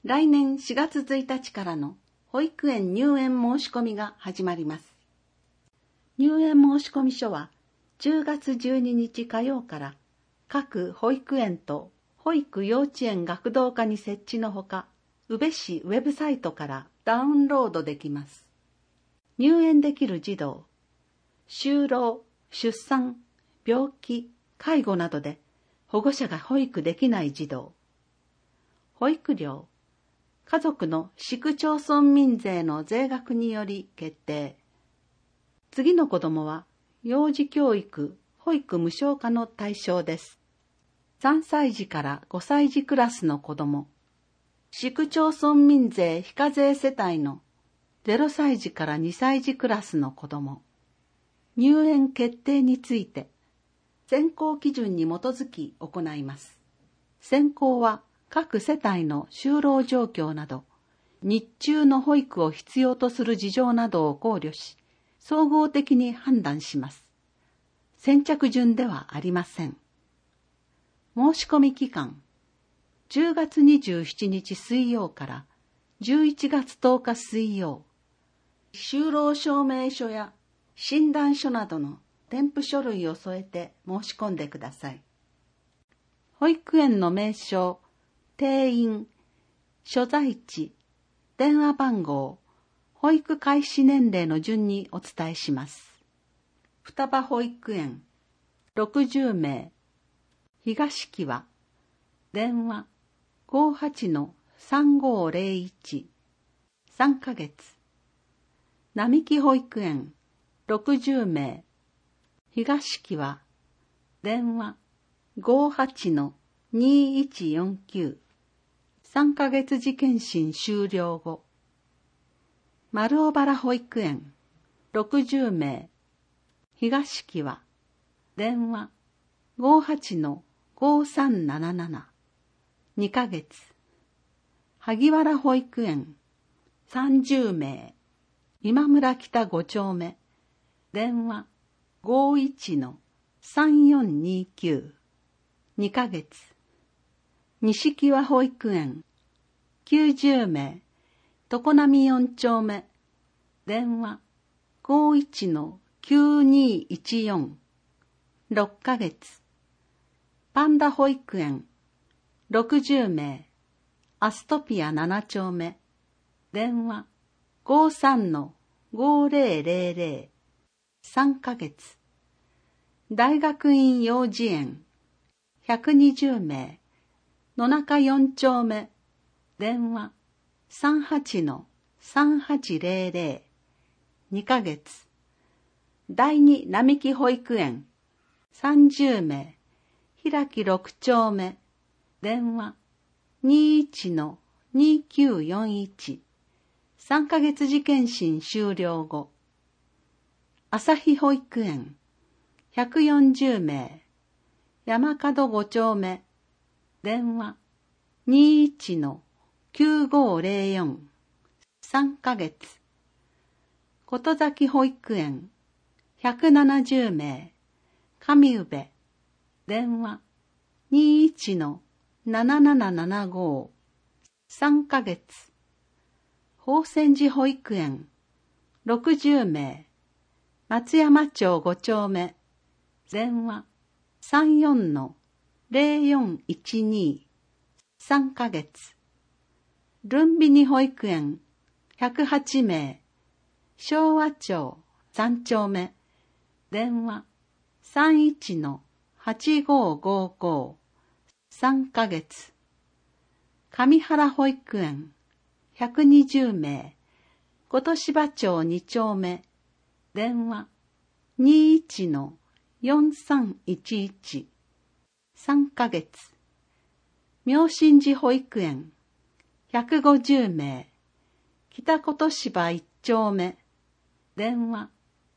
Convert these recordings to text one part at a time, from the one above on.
来年4月1日からの保育園入園申し込みが始まります。入園申し込み書は10月12日火曜から各保育園と保育幼稚園学童課に設置のほか、宇部市ウェブサイトからダウンロードできます。入園できる児童、就労、出産、病気、介護などで保護者が保育できない児童、保育料、家族の市区町村民税の税額により決定。次の子どもは幼児教育、保育無償化の対象です。3歳児から5歳児クラスの子ども、市区町村民税非課税世帯の0歳児から2歳児クラスの子ども、入園決定について選考基準に基づき行います。選考は各世帯の就労状況など、日中の保育を必要とする事情などを考慮し、総合的に判断します。先着順ではありません。申し込み期間、10月27日水曜から11月10日水曜。就労証明書や診断書などの添付書類を添えて申し込んでください。保育園の名称、定員、所在地、電話番号、保育開始年齢の順にお伝えします。双葉保育園、60名、東木は、電話 58-3501、3ヶ月。並木保育園、60名、東木は、電話 58-2149、3ヶ月時検診終了後。丸尾原保育園、60名、東木は、電話 58-5377、2ヶ月。萩原保育園、30名、今村北5丁目、電話 51-3429、2ヶ月。西木和保育園、90名、常滑4丁目、電話 51-9214、6ヶ月。パンダ保育園、60名、アストピア7丁目、電話 53-5000、3ヶ月。大学院幼稚園、120名、野中4丁目、電話 38-3800、2ヶ月。第二並木保育園、30名、平木6丁目、電話 21-2941、3ヶ月時検診終了後。朝日保育園、140名、山角5丁目、電話 21-9504、3ヶ月。琴崎保育園、170名、上宇部、電話 21-7775、3ヶ月。宝泉寺保育園、60名、松山町5丁目、電話 34-0412、3ヶ月。ルンビニ保育園、108名、昭和町3丁目、電話 31-8555、3ヶ月。上原保育園、120名、琴芝町2丁目、電話 21-4311、3ヶ月。妙心寺保育園、150名、北琴芝1丁目、電話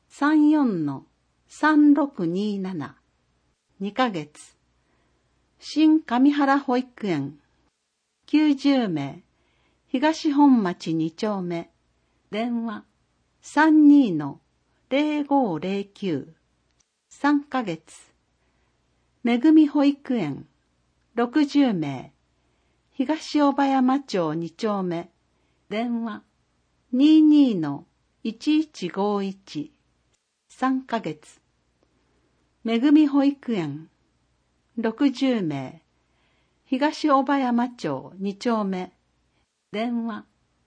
34-3627、2ヶ月。新上原保育園、90名、東本町2丁目、電話 32-0509、3ヶ月。めぐみ保育園、60名、 東小葉山町2丁目、電話 22-1151、3ヶ月。めぐみ保育園、60名、東小葉山町2丁目、電話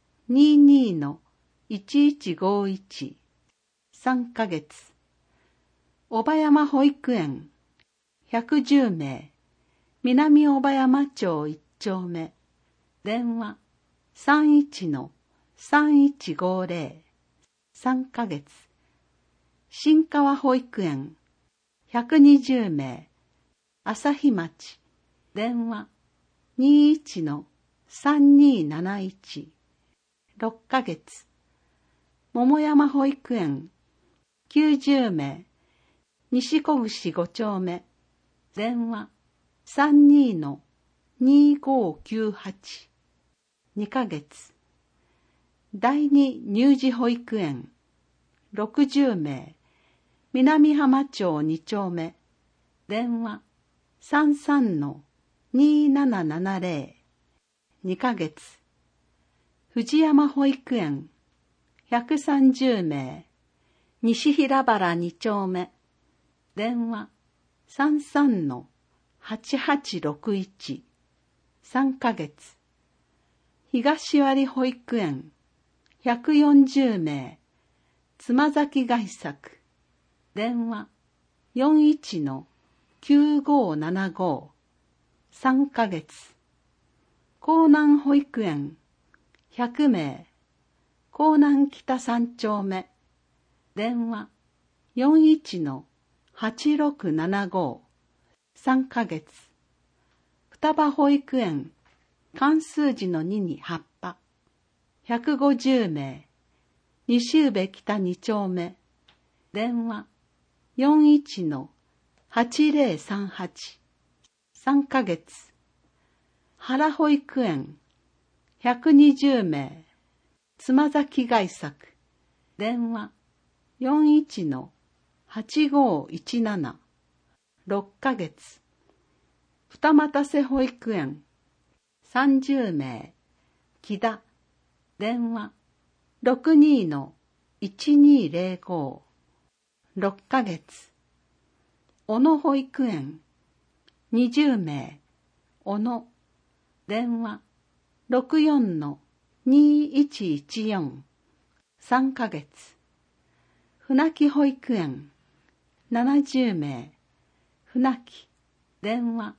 22-1151、3ヶ月。小葉山保育園、110名、南小葉山町1丁目、電話 31-3150、3ヶ月。新川保育園、120名、朝日町、電話 21-3271、6ヶ月。桃山保育園、90名、西小串5丁目、電話 32-2598、2ヶ月。第二乳児保育園、60名、南浜町2丁目、電話 33-2770、2ヶ月。藤山保育園、130名、西平原2丁目、電話 33-8861、3ヶ月。東割保育園、140名、妻崎外作、電話 41-9575、3ヶ月。江南保育園、100名、江南北3丁目、電話 41-8675、3ヶ月。双葉保育園、漢数字の2に葉っぱ、150名、西宇部北2丁目、電話 41-8038、3ヶ月。原保育園、120名、妻崎外作、電話 41-8517、6ヶ月。二俣瀬保育園、30名、木田、電話 62-1205、6ヶ月。小野保育園、20名、小野、電話 64-2114、3ヶ月。船木保育園、70名、船木、電話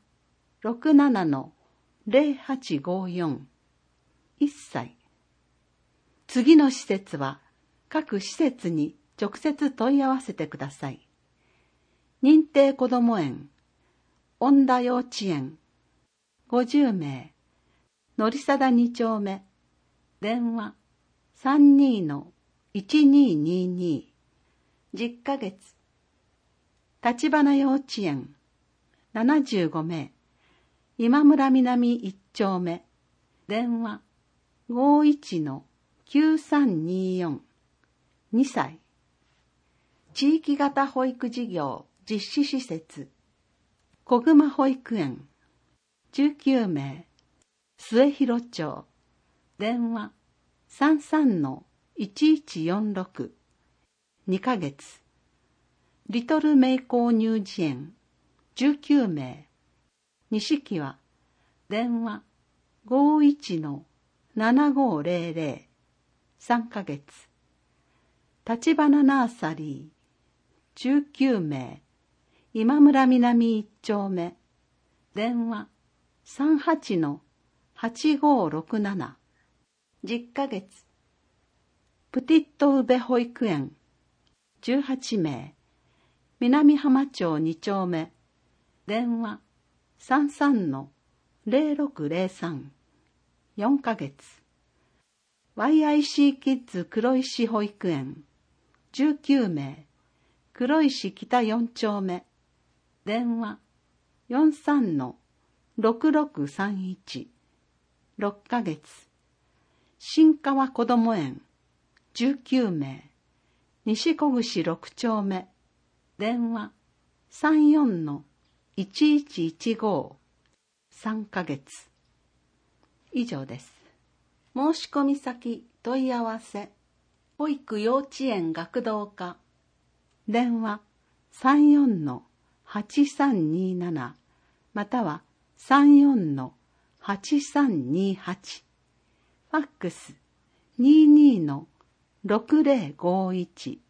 67-0854、1歳。次の施設は各施設に直接問い合わせてください。認定こども園、恩田幼稚園、50名、のりさだ2丁目、電話 32-1222、10ヶ月。立花幼稚園、75名、今村南1丁目、電話 51-9324、2歳。地域型保育事業実施施設、小熊保育園、19名、末広町、電話 33-1146、2ヶ月。リトルメイコー乳児園、19名、西木は、電話 51-7500、3ヶ月。立花ナーサリー、19名、今村南1丁目、電話 38-8567、10ヶ月。プティットウベ保育園、18名、南浜町2丁目、電話 33-0603、4ヶ月。YIC キッズ黒石保育園、19名、黒石北4丁目、電話 43-6631、6ヶ月。新川こども園、19名、西小串6丁目、電話 34-1115、3ヶ月。 以上です。申し込み先問い合わせ、保育幼稚園学童課、電話34-8327または34-8328、ファックス22-6051